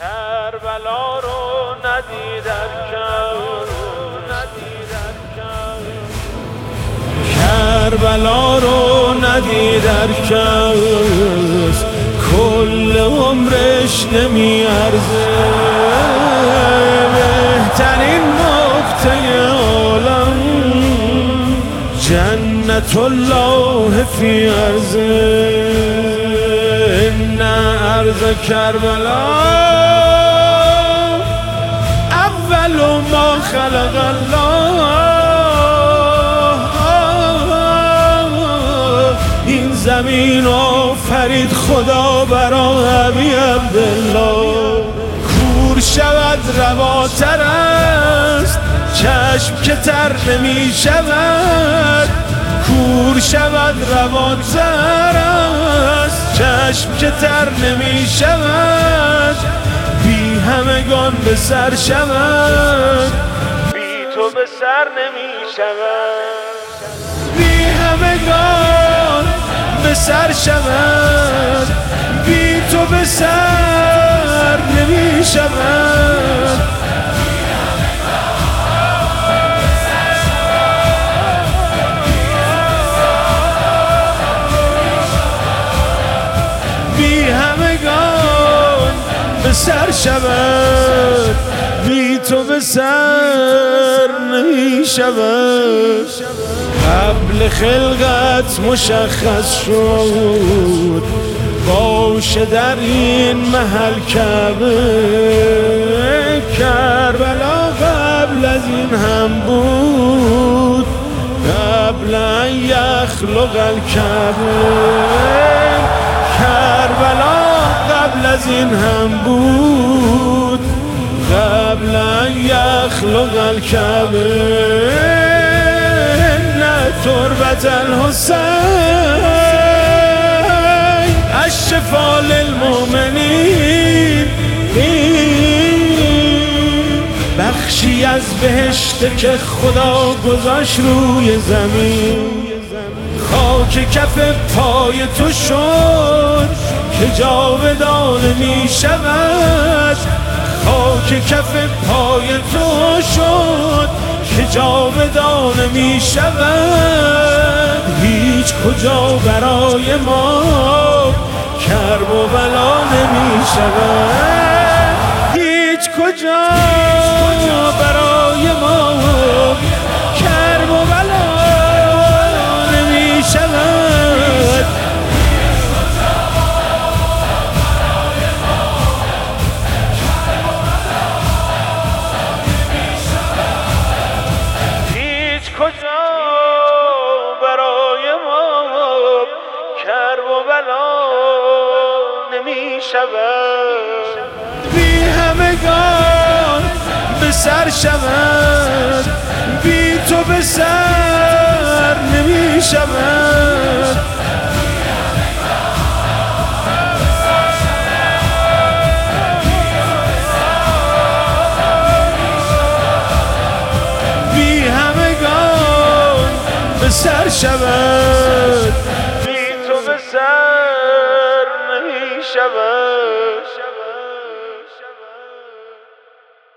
کربلا رو ندیدم کربلا رو ندیدر کس کل عمرش نمیارزه بهترین نقطه عالم جنت الله فی ارضه ان ارض کربلا اول ما خلق الله این زمین آفرید خدا برای ابی عبدالله کور شود رواتر است چشم که تر نمی شود کور شود رواتر است چشم که تر نمی شود بی همگان به سر شود بی تو به سر نمی شود بی همگان به سر شود بی تو به سر نمی شود بی همگان به سر شود بی تو به سر نمی شود قبل خلقت مشخص شد باشه در این محل کعبه کربلا قبل از این هم بود قبل ان یخلق الکعبه کربلا قبل از این هم بود قبل ان یخلق الکعبه تربت الحسین الشفا للمؤمنین بخشی از بهشت که خدا گذاشت روی زمین خاک کف پای تو شد که جاودانه می شود خاک کف پای تو شد که جاودانه می شود هیچ کجا برای ما کرب و بلا نمی شود هیچ کجا برای ما کرب و بلا نمی شود کجا برای ما کرب و بلا نمی شود بی همگان به سر شود بی تو به سر نمی شود بی همگان به سر شود